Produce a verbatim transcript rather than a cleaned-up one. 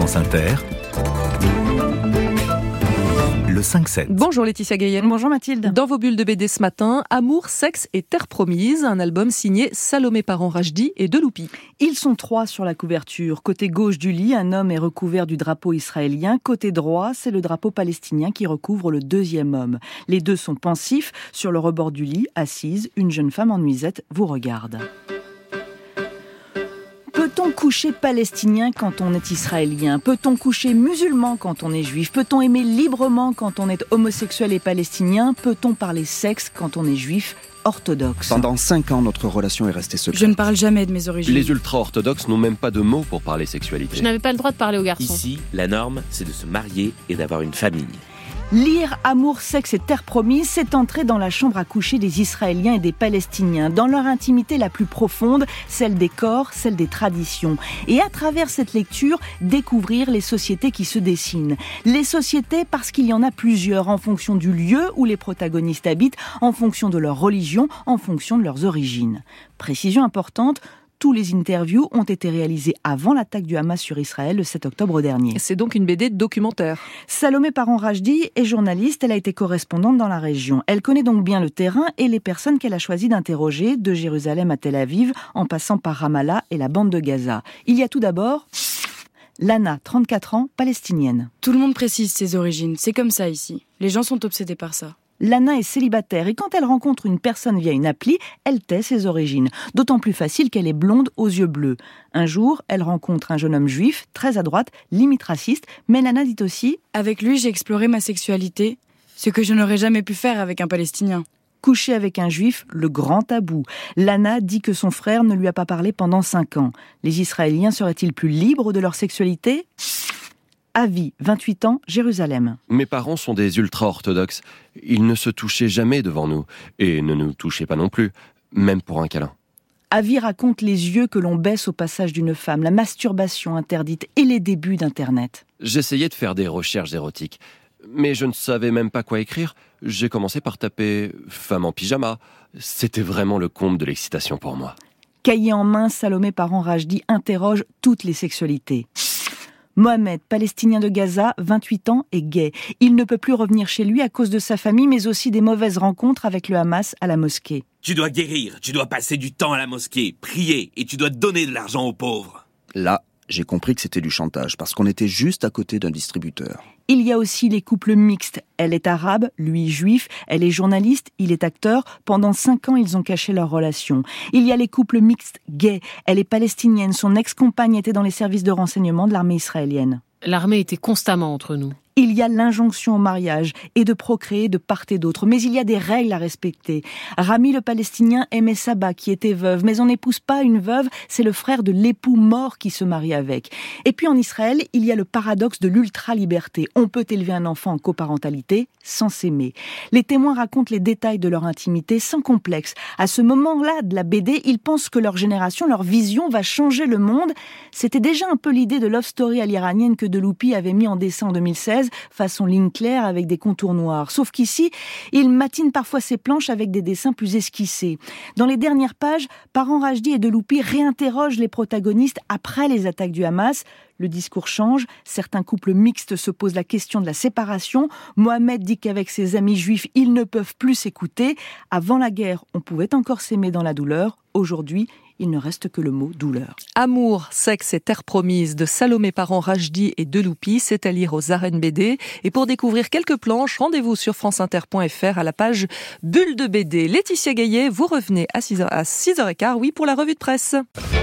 France Inter, le cinq sept. Bonjour Laetitia Gaillen. Bonjour Mathilde. Dans vos bulles de B D ce matin, Amour, sexe et terre promise, un album signé Salomé Parent-Rachdi et Deloupi. Ils sont trois sur la couverture. Côté gauche du lit, un homme est recouvert du drapeau israélien. Côté droit, c'est le drapeau palestinien qui recouvre le deuxième homme. Les deux sont pensifs. Sur le rebord du lit, assise, une jeune femme en nuisette vous regarde. Peut-on coucher palestinien quand on est israélien ? Peut-on coucher musulman quand on est juif ? Peut-on aimer librement quand on est homosexuel et palestinien ? Peut-on parler sexe quand on est juif orthodoxe ? Pendant cinq ans, notre relation est restée secrète. Je ne parle jamais de mes origines. Les ultra-orthodoxes n'ont même pas de mots pour parler sexualité. Je n'avais pas le droit de parler aux garçons. Ici, la norme, c'est de se marier et d'avoir une famille. Lire Amour, sexe et terre promise, c'est entrer dans la chambre à coucher des Israéliens et des Palestiniens, dans leur intimité la plus profonde, celle des corps, celle des traditions. Et à travers cette lecture, découvrir les sociétés qui se dessinent. Les sociétés parce qu'il y en a plusieurs, en fonction du lieu où les protagonistes habitent, en fonction de leur religion, en fonction de leurs origines. Précision importante, tous les interviews ont été réalisés avant l'attaque du Hamas sur Israël le sept octobre dernier. C'est donc une B D documentaire. Salomé Parent-Rachdi est journaliste, elle a été correspondante dans la région. Elle connaît donc bien le terrain et les personnes qu'elle a choisi d'interroger, de Jérusalem à Tel Aviv, en passant par Ramallah et la bande de Gaza. Il y a tout d'abord Lana, trente-quatre ans, palestinienne. Tout le monde précise ses origines, c'est comme ça ici. Les gens sont obsédés par ça. Lana est célibataire et quand elle rencontre une personne via une appli, elle tait ses origines. D'autant plus facile qu'elle est blonde aux yeux bleus. Un jour, elle rencontre un jeune homme juif, très à droite, limite raciste, mais Lana dit aussi « Avec lui, j'ai exploré ma sexualité, ce que je n'aurais jamais pu faire avec un Palestinien. » Coucher avec un juif, le grand tabou. Lana dit que son frère ne lui a pas parlé pendant cinq ans. Les Israéliens seraient-ils plus libres de leur sexualité ? Avi, vingt-huit ans, Jérusalem. Mes parents sont des ultra-orthodoxes. Ils ne se touchaient jamais devant nous. Et ne nous touchaient pas non plus, même pour un câlin. Avi raconte les yeux que l'on baisse au passage d'une femme, la masturbation interdite et les débuts d'Internet. J'essayais de faire des recherches érotiques, mais je ne savais même pas quoi écrire. J'ai commencé par taper « femme en pyjama ». C'était vraiment le comble de l'excitation pour moi. Cahier en main, Salomé Parent-Rachdi interroge toutes les sexualités. Mohamed, palestinien de Gaza, vingt-huit ans, est gay. Il ne peut plus revenir chez lui à cause de sa famille, mais aussi des mauvaises rencontres avec le Hamas à la mosquée. Tu dois guérir, tu dois passer du temps à la mosquée, prier, et tu dois donner de l'argent aux pauvres. Là, j'ai compris que c'était du chantage, parce qu'on était juste à côté d'un distributeur. Il y a aussi les couples mixtes. Elle est arabe, lui juif, elle est journaliste, il est acteur. Pendant cinq ans, ils ont caché leur relation. Il y a les couples mixtes gays. Elle est palestinienne, son ex-compagne était dans les services de renseignement de l'armée israélienne. L'armée était constamment entre nous. Il y a l'injonction au mariage et de procréer de part et d'autre. Mais il y a des règles à respecter. Rami le Palestinien aimait Saba qui était veuve. Mais on n'épouse pas une veuve, c'est le frère de l'époux mort qui se marie avec. Et puis en Israël, il y a le paradoxe de l'ultra-liberté. On peut élever un enfant en coparentalité sans s'aimer. Les témoins racontent les détails de leur intimité sans complexe. À ce moment-là de la B D, ils pensent que leur génération, leur vision va changer le monde. C'était déjà un peu l'idée de Love Story à l'iranienne que Deloupi avait mis en dessin en deux mille seize, façon ligne claire avec des contours noirs. Sauf qu'ici, il matine parfois ses planches avec des dessins plus esquissés. Dans les dernières pages, Parent-Rachdi et Deloupi réinterrogent les protagonistes après les attaques du Hamas. Le discours change, certains couples mixtes se posent la question de la séparation. Mohamed dit qu'avec ses amis juifs, ils ne peuvent plus s'écouter. Avant la guerre, on pouvait encore s'aimer dans la douleur. Aujourd'hui, il ne reste que le mot douleur. Amour, sexe et terre promise de Salomé Parent-Rachdi et Deloupi, c'est à lire aux arènes B D. Et pour découvrir quelques planches, rendez-vous sur franceinter point f r à la page Bulle de B D. Laetitia Gaillet, vous revenez à six heures quinze, oui, pour la revue de presse.